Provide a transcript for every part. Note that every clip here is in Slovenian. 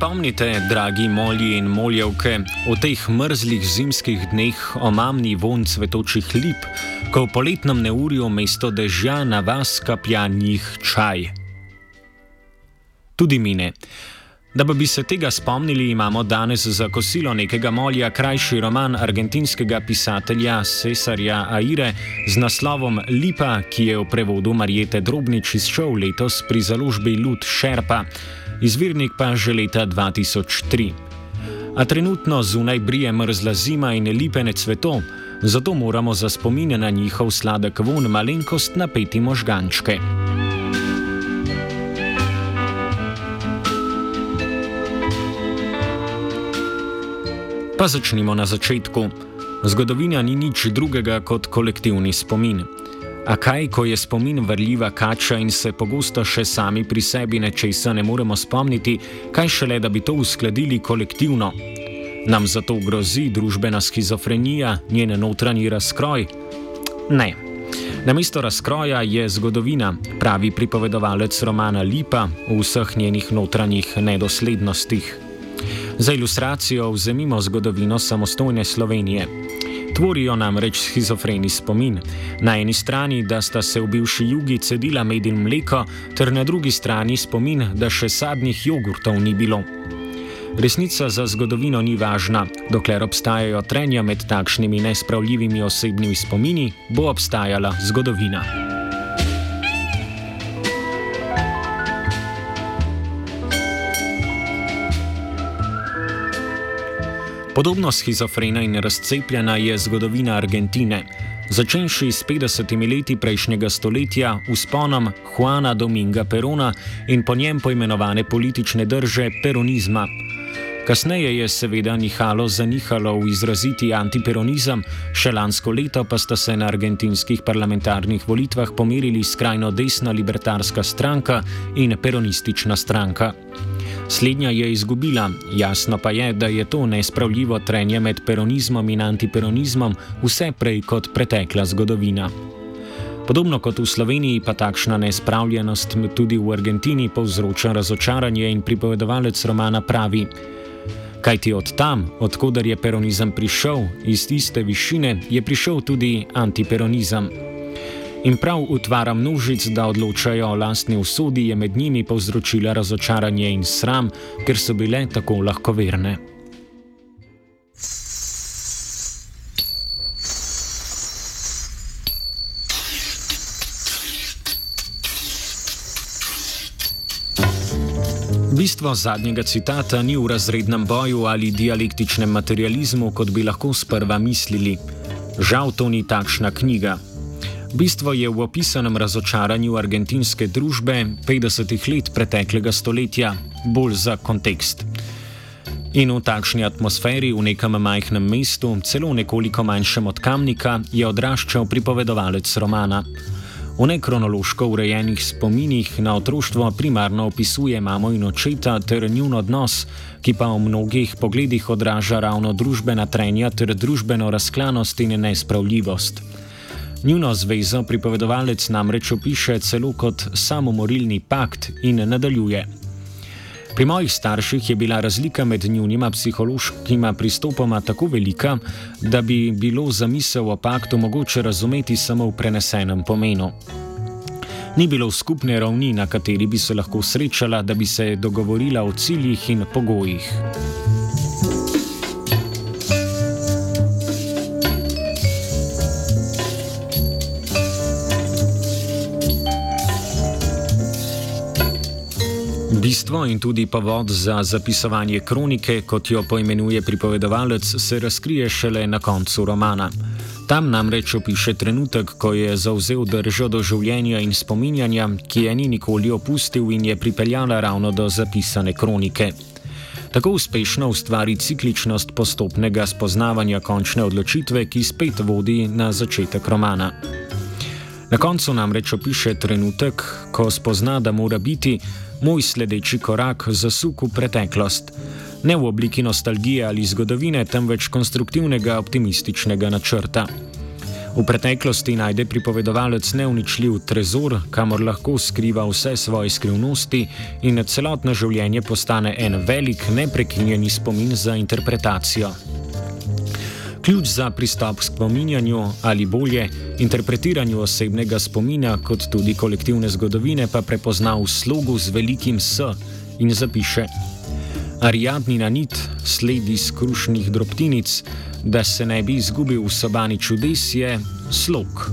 spomnite, dragi molji in moljevke, v teh mrzlih zimskih dneh omamni vonj cvetočih lip, ko v poletnem neurju mesto dežja na vas kaplja njih čaj? Tudi mine. Da bi se tega spomnili, imamo danes za kosilo nekega molja krajši roman argentinskega pisatelja Cesarja Aire z naslovom Lipa, ki je v prevodu Marjete Drobnič izšel letos pri založbi Lud Šerpa, izvirnik pa že leta 2003. A trenutno zunaj brije mrzla zima in lipe ne cveto, zato moramo za spomin na njihov sladek vonj malenkost napeti možgančke. Pa začnimo na začetku. Zgodovina ni nič drugega kot kolektivni spomin. A kaj, ko je spomin vrljiva kača in se pogosto še sami pri sebi nečesa ne moremo spomniti, kaj šele, da bi to uskladili kolektivno? Nam zato grozi družbena shizofrenija, njen notranji razkroj? Ne. Namesto razkroja je zgodovina, pravi pripovedovalec romana Lipa v vseh njenih notranjih nedoslednostih. Za ilustracijo vzemimo zgodovino samostojne Slovenije. Tvorijo namreč shizofreni spomin. Na eni strani, da sta se v bivši Jugi cedila med in mleko, ter na drugi strani spomin, da še sadnih jogurtov ni bilo. Resnica za zgodovino ni važna. Dokler obstajajo trenja med takšnimi nespravljivimi osebnimi spomini, bo obstajala zgodovina. Podobno shizofrena in razcepljena je zgodovina Argentine, začenši s 50 leti prejšnjega stoletja vzponom Juana Dominga Perona in po njem poimenovane politične drže peronizma. Kasneje je seveda zanihalo v izraziti antiperonizem, še lansko leto pa sta se na argentinskih parlamentarnih volitvah pomerili skrajno desna libertarska stranka in peronistična stranka. Slednja je izgubila, jasno pa je, da je to nespravljivo trenje med peronizmom in antiperonizmom vse prej kot pretekla zgodovina. Podobno kot v Sloveniji pa takšna nespravljenost tudi v Argentini povzroča razočaranje in pripovedovalec romana pravi: kajti od tam, odkoder je peronizem prišel, iz iste višine, je prišel tudi antiperonizem. In prav utvara množic, da odločajo o lastni usodi, je med njimi povzročila razočaranje in sram, ker so bile tako lahkoverne. Bistvo zadnjega citata ni v razrednem boju ali dialektičnem materializmu, kot bi lahko sprva mislili. Žal to ni takšna knjiga. Bistvo je v opisanem razočaranju argentinske družbe 50 let preteklega stoletja, bolj za kontekst. In v takšni atmosferi, v nekem majhnem mestu, celo nekoliko manjšem od Kamnika, je odraščal pripovedovalec romana. V nekronološko urejenih spominih na otroštvo primarno opisuje mamo in očeta ter njun odnos, ki pa v mnogih pogledih odraža ravno družbena trenja ter družbeno razklanost in nespravljivost. Njuno zvezo pripovedovalec namreč opiše celo kot samomorilni pakt in nadaljuje. Pri mojih starših je bila razlika med njunima psihološkima pristopoma tako velika, da bi bilo zamisel o paktu mogoče razumeti samo v prenesenem pomenu. Ni bilo skupne ravni, na kateri bi se lahko srečala, da bi se dogovorila o ciljih in pogojih. Bistvo in tudi povod za zapisovanje kronike, kot jo poimenuje pripovedovalec, se razkrije šele na koncu romana. Tam namreč opiše trenutek, ko je zavzel držo do življenja in spominjanja, ki je ni nikoli opustil in je pripeljala ravno do zapisane kronike. Tako uspešno ustvari cikličnost postopnega spoznavanja končne odločitve, ki spet vodi na začetek romana. Na koncu namreč opiše trenutek, ko spozna, da mora biti moj sledeči korak zasuk v preteklost, ne v obliki nostalgije ali zgodovine, temveč konstruktivnega optimističnega načrta. V preteklosti najde pripovedovalec neuničljiv trezor, kamor lahko skriva vse svoje skrivnosti in celotno življenje postane en velik, neprekinjeni spomin za interpretacijo. Ključ za pristop k spominjanju ali bolje interpretiranju osebnega spomina kot tudi kolektivne zgodovine pa prepozna v slogu z velikim S in zapiše: Ariadnina nit, sled iz krušnih drobtinic, da se ne bi izgubil v sobani čudes, je slog.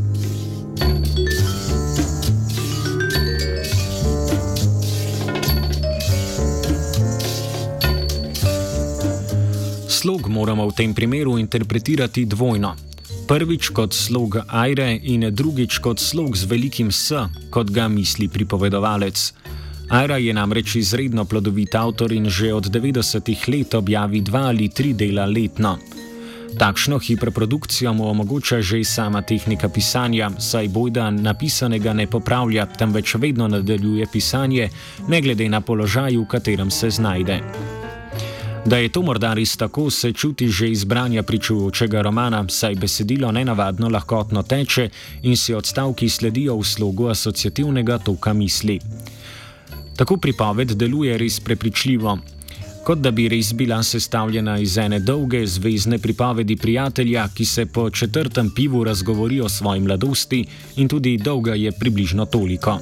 Slog moramo v tem primeru interpretirati dvojno. Prvič kot slog ajre in drugič kot slog z velikim S, kot ga misli pripovedovalec. Ajra je namreč izredno plodovit avtor in že od 90-ih let objavi 2 ali 3 dela letno. Takšno hiperprodukcijo mu omogoča že sama tehnika pisanja, saj bojda napisanega ne popravlja, temveč vedno nadaljuje pisanje, ne glede na položaj, v katerem se znajde. Da je to morda res tako, se čuti že iz branja pričujočega romana, saj besedilo nenavadno lahkotno teče in si odstavki sledijo v slogu asociativnega toka misli. Tako pripoved deluje res prepričljivo, kot da bi res bila sestavljena iz ene dolge, zvezne pripovedi prijatelja, ki se po 4. pivu razgovori o svoji mladosti, in tudi dolga je približno toliko.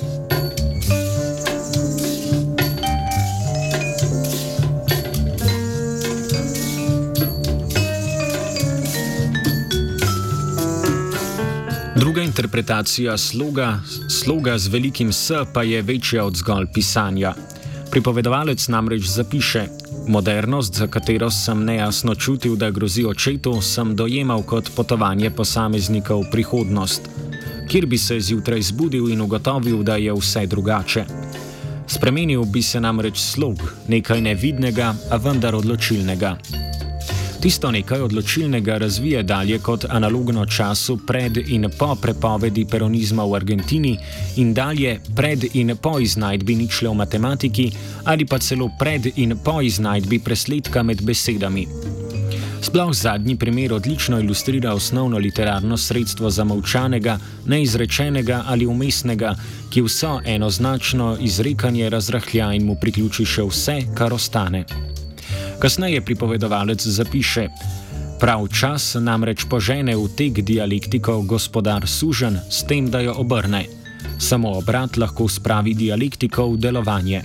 Druga interpretacija sloga z velikim S pa je večja od zgolj pisanja. Pripovedovalec namreč zapiše: Modernost, za katero sem nejasno čutil, da grozi očetu, sem dojemal kot potovanje posameznika v prihodnost, kjer bi se zjutraj zbudil in ugotovil, da je vse drugače. Spremenil bi se namreč slog, nekaj nevidnega, a vendar odločilnega. Tisto nekaj odločilnega razvije dalje kot analogno času pred in po prepovedi peronizma v Argentini in dalje pred in po iznajdbi ničle v matematiki ali pa celo pred in po iznajdbi presledka med besedami. Sploh zadnji primer odlično ilustrira osnovno literarno sredstvo zamolčanega, neizrečenega ali umestnega, ki vso enoznačno izrekanje razrahlja in mu priključi še vse, kar ostane. Kasneje pripovedovalec zapiše: Prav čas namreč požene v tek dialektiko gospodar suženj s tem, da jo obrne. Samo obrat lahko spravi dialektiko v delovanje.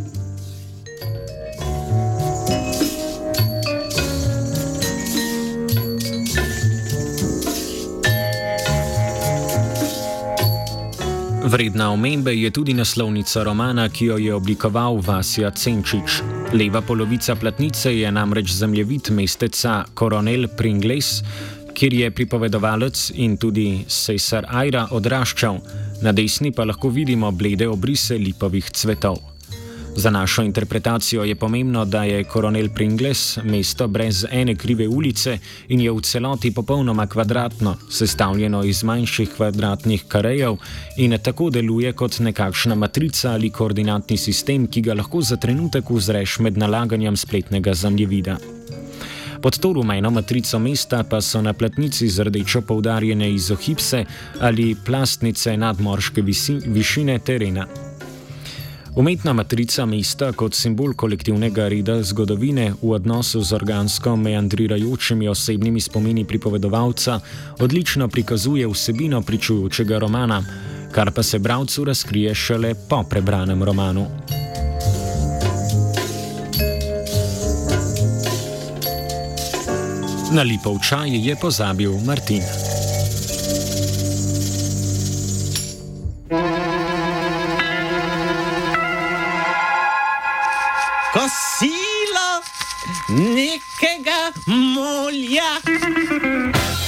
Vredna omembe je tudi naslovnica romana, ki jo je oblikoval Vasja Cenčič. Leva polovica platnice je namreč zemljevid mesteca Coronel Pringles, kjer je pripovedovalec in tudi cesar Ajra odraščal, na desni pa lahko vidimo blede obrise lipovih cvetov. Za našo interpretacijo je pomembno, da je Coronel Pringles mesto brez ene krive ulice in je v celoti popolnoma kvadratno, sestavljeno iz manjših kvadratnih karejev in tako deluje kot nekakšna matrica ali koordinatni sistem, ki ga lahko za trenutek uzreš med nalaganjem spletnega zemljevida. Pod to rumeno matrico mesta pa so na platnici z rdečo poudarjene izohipse ali plastnice nadmorske višine terena. Umetna matrica mesta kot simbol kolektivnega reda zgodovine v odnosu z organsko meandrirajočimi osebnimi spomini pripovedovalca odlično prikazuje vsebino pričujočega romana, kar pa se bralcu razkrije šele po prebranem romanu. Na lipov čaj je pozabil Martin. Kosilo nekega molja.